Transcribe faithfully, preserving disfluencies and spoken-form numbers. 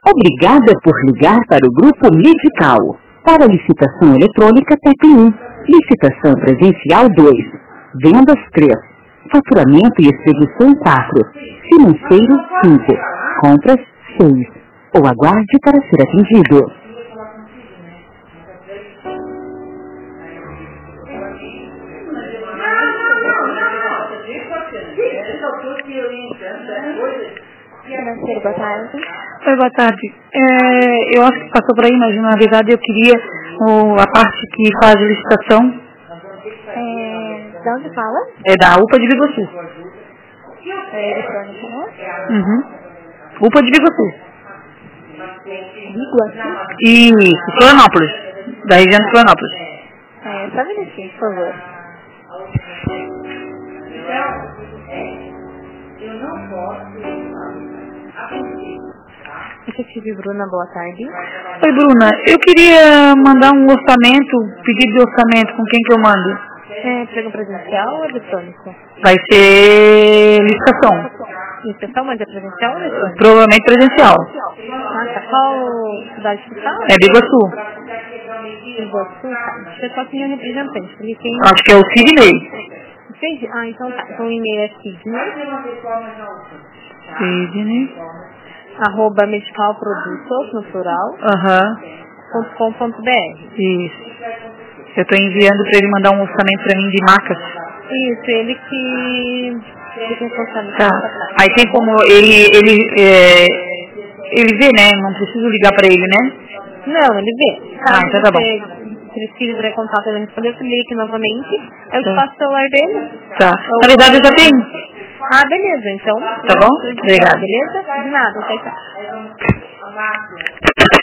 Obrigada por ligar para o Grupo Medical. Para licitação eletrônica, T P um. Licitação presencial dois. Vendas três. Faturamento e expedição quatro. Financeiro cinco. Compras seis. Ou aguarde para ser atendido. Financeiro, boa tarde. Oi, boa tarde. É, eu acho que passou por aí, mas na verdade eu queria o, a parte que faz a licitação. É, de onde fala? É da UPA de Biguaçu. É eletrônico, né? Uhum. UPA de Biguaçu. Biguaçu? Isso, Florianópolis. Da região de Florianópolis. É, só um minutinho, por favor. Eu não posso. Detetive Bruna, boa tarde. Oi, Bruna. Eu queria mandar um orçamento, pedido de orçamento, com quem que eu mando? É, pregão presencial ou eletrônico? Vai ser licitação. Licitação, mas é presencial ou eletrônico? Provavelmente presencial. Ah, tá. Qual cidade que fala? É Biguaçu. Biguaçu, tá. Deixa eu só que meu representante, porque quem... Acho que é o Sidney. Sidney? Ah, então tá. Então o e-mail é Sidney. Sidney. Arroba medicalprodutos, no plural. Aham. ponto com ponto br. Isso. Eu estou enviando para ele mandar um orçamento para mim de marcas. Isso, ele que fica responsável. Tá. Aí tem como ele, ele, é, ele vê, né? Não preciso ligar para ele, né? Não, ele vê. Ah, então tá bom. Se eles quiserem contato, ele respondeu, eu ligue novamente. Eu Tá. te passo o celular dele. Tá. Na verdade eu já tenho. Ah, beleza, então. Tá bom? Obrigada. Beleza? De nada, tchau, tchau.